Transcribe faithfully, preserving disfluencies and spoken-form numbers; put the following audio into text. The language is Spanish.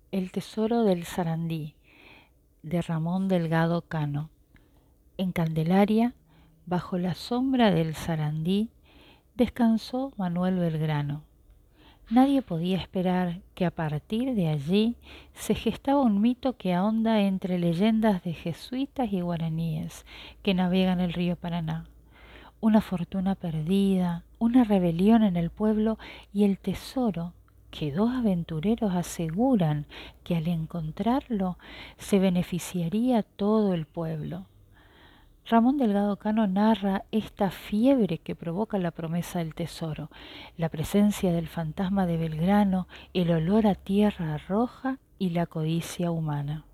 El tesoro del Sarandí, de Ramón Delgado Cano. En Candelaria, bajo la sombra del Sarandí, descansó Manuel Belgrano. Nadie podía esperar que a partir de allí se gestaba un mito que ahonda entre leyendas de jesuitas y guaraníes que navegan el río Paraná. Una fortuna perdida, una rebelión en el pueblo y el tesoro que dos aventureros aseguran que al encontrarlo se beneficiaría todo el pueblo. Ramón Delgado Cano narra esta fiebre que provoca la promesa del tesoro, la presencia del fantasma de Belgrano, el olor a tierra roja y la codicia humana.